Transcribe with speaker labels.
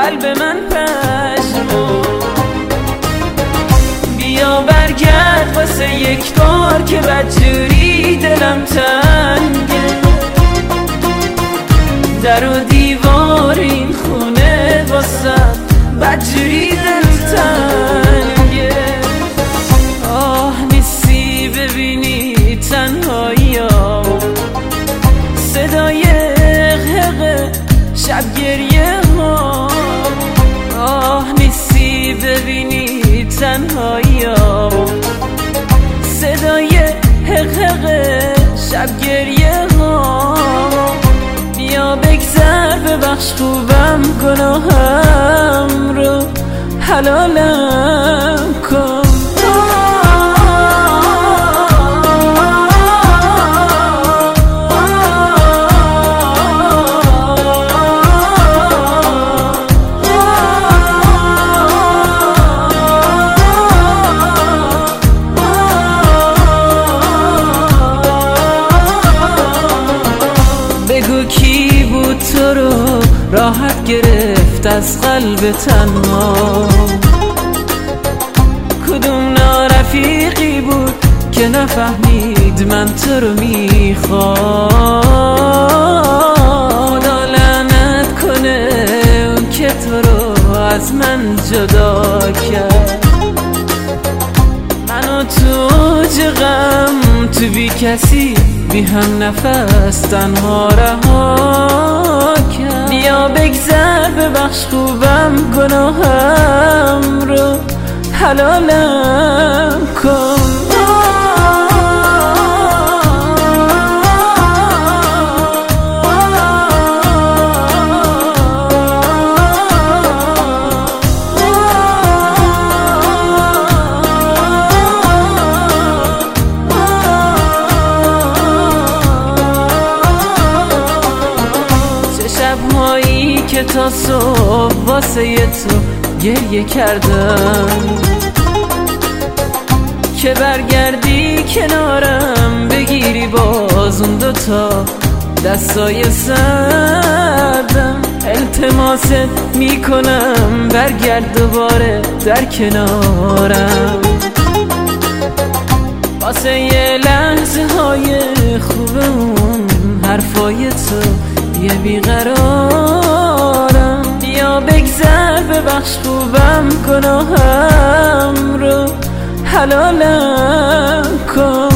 Speaker 1: قلب من پشیمون. بیا برگرد واسه یک بار که بدجوری دلم تنگه، در و دیوار این خونه واسه بدجوری دل تنگه. آه نیستی ببینی تنهایی‌ام، صدای غق شب گریه ها. آه نیستی ببینی تنهایی‌ام، صدای غق شب گریه ها. بیا بگذر ببخش خوبم گناهم رو حلالم کن. بگو کی بود تو رو راحت گرفت از قلب تنها، کدوم نارفیقی بود که نفهمید من تو رو میخوام. خدا لعنت کنه اون که تو رو از من جدا کرد، منو تو اوج غم تو بی کسی بی هم نفس تنها رها کرد. بیا بگذر ببخش خوبم گناهم رو حلالم کن. شب‌هایی که تا صبح واسه تو گریه کردم، که برگردی کنارم بگیری باز اون دوتا دستای سردم. التماست میکنم برگرد دوباره در کنارم، واسه یه لحظه های خوبمون حرفای تو یه بیقرارم. بیا بگذر ببخش خوبم گناهم رو حلالم کن.